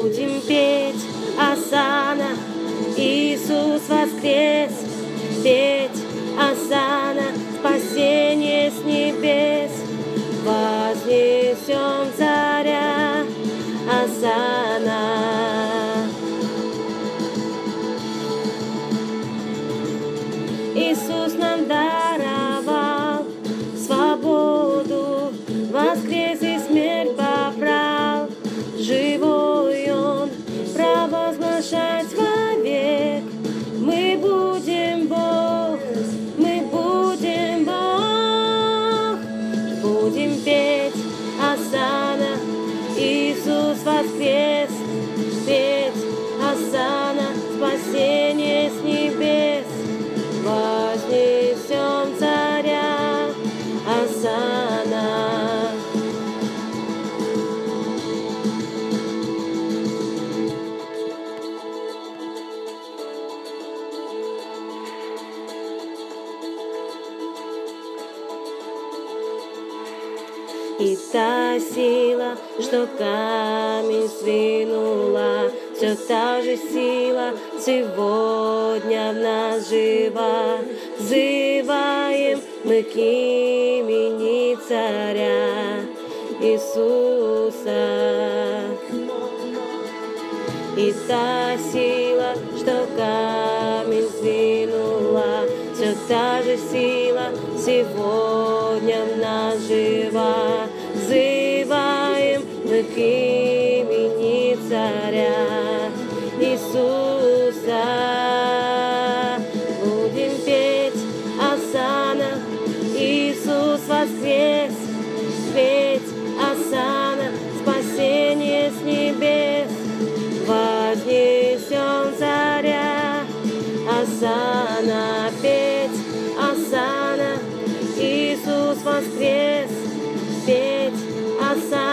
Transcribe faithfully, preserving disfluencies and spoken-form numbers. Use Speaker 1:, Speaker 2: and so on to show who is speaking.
Speaker 1: Будем петь осанна, Иисус воскрес. Петь осанна, спасение с небес. Вознесем царя осанна. Иисус нам даровал свободу, воскрес и смерть побрал. Живой Он провозглашать вовек. Мы будем Бог, мы будем Бог. Будем петь осанна, Иисус воскрес. Петь осанна, спасение с небес. Вознесем царя осанна. И та сила, что камень сдвинула, все та же сила сегодня в нас жива. Взываем мы к имени Царя Иисуса. И та сила, что камень сдвинула, все та же сила сегодня в нас жива. Взываем мы к имени Царя Иисуса. Будем петь осанна, Иисус воскрес. Петь осанна, спасение с небес. Вознесем царя осанна. Петь осанна, Иисус воскрес. Петь осанна.